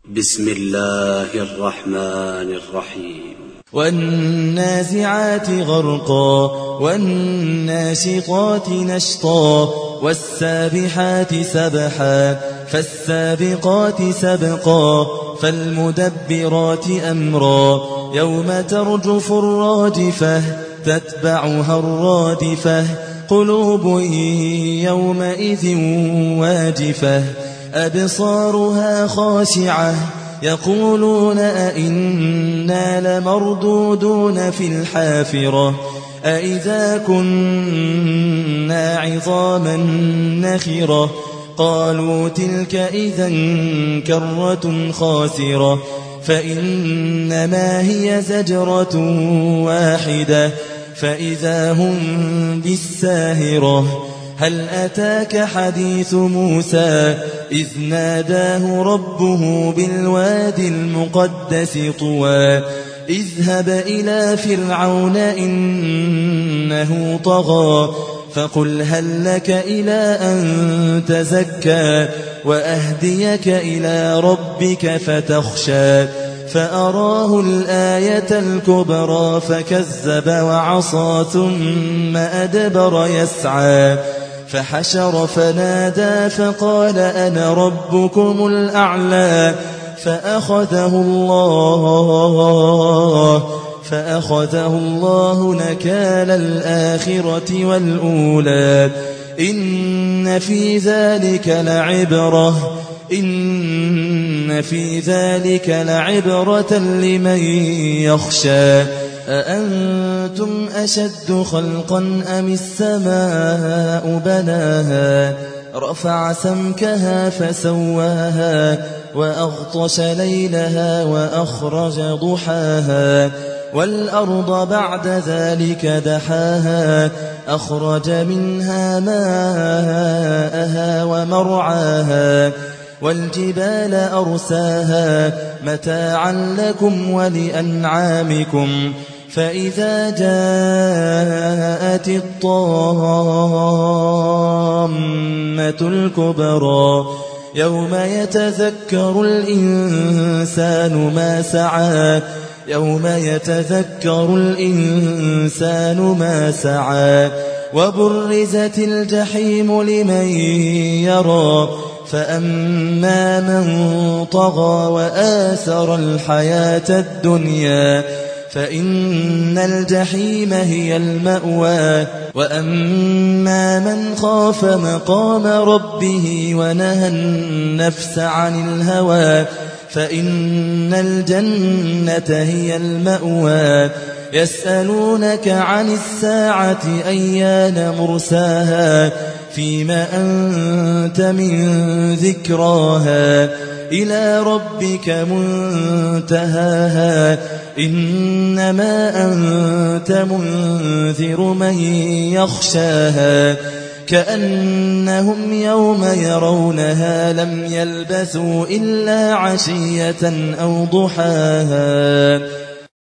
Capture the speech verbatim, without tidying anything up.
بسم الله الرحمن الرحيم. والنازعات غرقا والناشطات نشطا والسابحات سبحا فالسابقات سبقا فالمدبرات أمرا يوم ترجف الراجفة تتبعها الرادفة قلوب يومئذ واجفة أبصارها خاشعة يقولون أئنا لمردودون في الحافرة أئذا كنا عظاما نخرة قالوا تلك إذا كرة خاسرة فإنما هي زجرة واحدة فإذا هم بالساهرة هل أتاك حديث موسى إذ ناداه ربه بالوادي المقدس طوى اذهب إلى فرعون إنه طغى فقل هل لك إلى أن تزكى وأهديك إلى ربك فتخشى فأراه الآية الكبرى فكذب وعصى ثم أدبر يسعى فحشر فنادى فقال أنا ربكم الأعلى فأخذه الله فأخذه الله نكال الآخرة والأولى إن في ذلك لعبرة إن في ذلك لعبرة لمن يخشى أأنتم أشد خلقا أم السماء بناها رفع سمكها فسواها وأغطش ليلها وأخرج ضحاها والأرض بعد ذلك دحاها أخرج منها ماءها ومرعاها والجبال أرساها متاعا لكم ولأنعامكم فإذا جاءت الطامة الكبرى يوم يتذكر الإنسان ما سعى يوم يتذكر الإنسان ما سعى وبرزت الجحيم لمن يرى فأما من طغى وآثر الحياة الدنيا فإن الجحيم هي المأوى وأما من خاف مقام ربه ونهى النفس عن الهوى فإن الجنة هي المأوى يسألونك عن الساعة أيان مرساها فيما أنت من ذكراها إلى ربك منتهاها إنما أنت منذر من يخشاها كأنهم يوم يرونها لم يلبثوا إلا عشية أو ضحاها